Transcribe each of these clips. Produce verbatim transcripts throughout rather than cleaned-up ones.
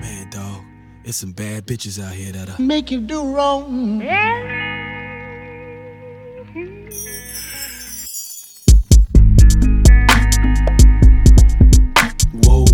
Man, dog, it's some bad bitches out here that'll make you do wrong. Whoa,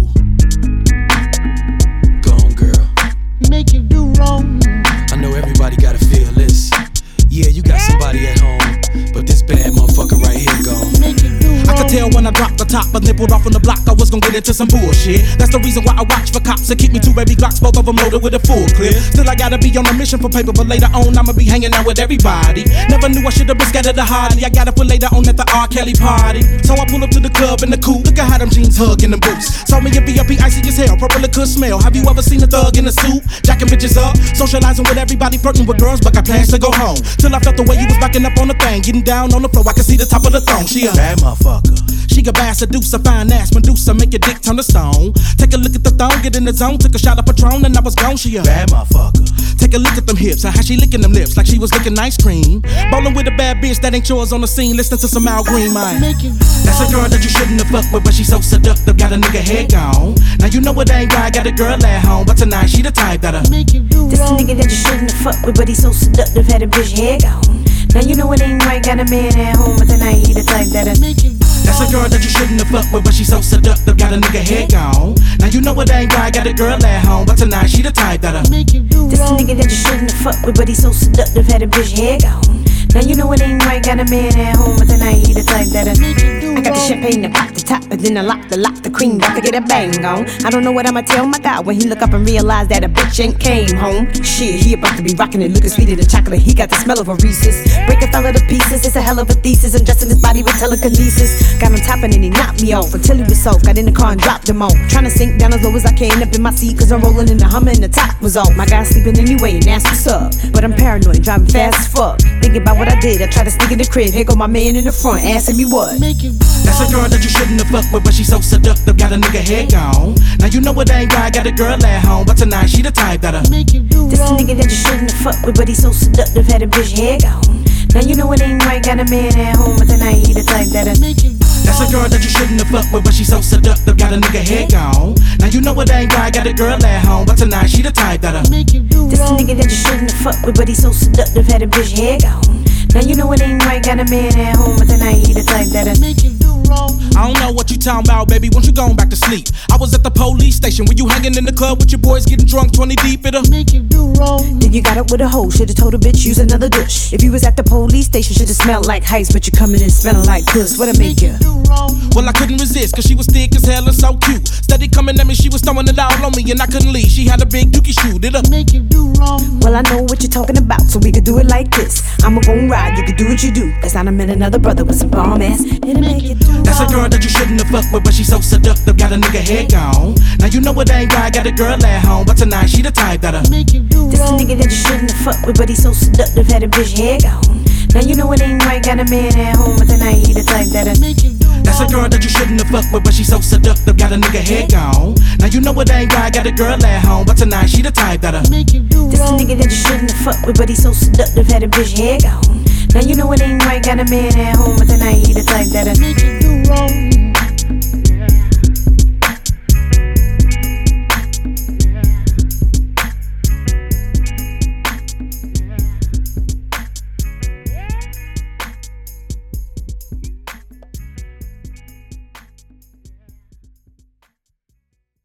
gone girl, make you do wrong. I know everybody gotta feel this. Yeah, you got somebody at home, but this bad motherfucker right here gone. Make you do wrong. I could tell when I dropped the top, but nippled off on the block, I was gonna get into some bullshit. That's the reason why I watch for cops to keep me two baby Glocks, both of them loaded with a full clip. Still I gotta be on a mission for paper, but later on I'ma be hanging out with everybody. Never knew I should've been scared of the Hardy. I got it for later on at the R. Kelly party. So I pull up to the club in the coupe, look at how them jeans hug in the boots. Saw me in V I P icy as hell, purple it could smell. Have you ever seen a thug in a suit, jacking bitches up, socializing with everybody, flirting with girls, but got plans to go home. Till I felt the way you was backing up on the thing, getting down on the floor, I could see the top of the throne. She a Bad motherfucker. She a bad seducer, fine ass Medusa, make your dick turn to stone. Take a look at the thong, get in the zone, took a shot of Patron and I was gone. She a Bad motherfucker. Take a look at them hips and how she licking them lips like she was licking ice cream. Bowling with a bad bitch that ain't yours on the scene, listening to some Al Green, man. Make you do That's a girl that you shouldn't have fucked with, but she so seductive, got a nigga head gone. Now you know it ain't right, got a girl at home, but tonight she the type that'll make you do This the wrong. nigga that you shouldn't have fucked with, but he's so seductive, had a bitch head gone. Now you know it ain't right, got a man at home, but tonight he the type that'll make you do That's a girl that you shouldn't have fucked with, but she so seductive, got a nigga head gone. Now you know it ain't right, got a girl at home, but tonight she the type that'll make you do This the wrong. nigga that you shouldn't have fucked with, but he's so seductive, had a bitch head gone. Now you know it ain't right, got a man at home, but tonight he the type that'll Make you do I got the wrong. champagne to pop the top, but then I lock the lock, the cream about to get a bang on. I don't know what I'ma tell my guy when he look up and realize that a bitch ain't came home. Shit, he about to be rocking it, looking sweeter than chocolate. He got the smell of a Reese's. Break a fella to pieces, it's a hell of a thesis. Undressing his body with telekinesis. Got on top and then he knocked me off until he was soft. Got in the car and dropped him off. Trying to sink down as low as I can up in my seat, cause I'm rolling in the Hummer and the top was off. My guy's sleeping anyway and that's what's up. But I'm paranoid, driving fast as fuck. Thinking about what I did, I try to sneak in the crib. Here go my man in the front, asking me what. Make you do That's a girl that you shouldn't have fucked with, but she so seductive, got a nigga head gone. Now you know it ain't right, got a girl at home, but tonight she the type that'll make you do This the wrong. nigga that you shouldn't have fucked with, but he's so seductive, had a bitch head gone. Now you know it ain't right, got a man at home, but tonight he the type that'll make you do That's a girl that you shouldn't have fucked with, but she so seductive, got a nigga head gone. Now you know it ain't right, got a girl at home, but tonight she the type that'll make you do This the wrong. nigga that you shouldn't have fucked with, but he's so seductive, had a bitch head gone. Now you know it ain't right, got a man at home, but tonight he the type that'll make you do wrong. I don't know what you talking about, baby, won't you going back to sleep? I was at the police station, were you hanging in the club with your boys getting drunk twenty deep in a Make you do wrong. Then you got up with a hoe, should've told a bitch use another douche. If you was at the police station, should've smelled like heist, but you coming in smelling like puss. What'll make you? Do wrong. Well, I couldn't resist, cause she was thick as hell and so cute. Steady coming at me, she was throwing it all on me, and I couldn't leave. She had a big dookie shoe, did up. Make you do wrong. Well, I know what you're talking about, so we could do it like this. I'ma gon' ride, you could do what you do, cause I done met another brother with some bomb ass. It'll make you do That's a girl that you shouldn't have fucked with, but she so seductive, got a nigga head gone. Now you know it ain't right, got a girl at home, but tonight she the type that'll Make you do This the wrong. nigga that you shouldn't have fucked with, but he's so seductive, had a bitch head gone. Now you know it ain't right, got a man at home, but tonight he the type that'll Make you do wrong. That's a girl that you shouldn't have fucked with, but she so seductive, got a nigga head gone. Now you know it ain't right, got a girl at home, but tonight she the type that'll Make you do This the wrong. nigga that you shouldn't have fucked with, but he's so seductive, had a bitch head gone. Now you know it ain't right, got a man at home, but tonight he the type that'll Make you do wrong.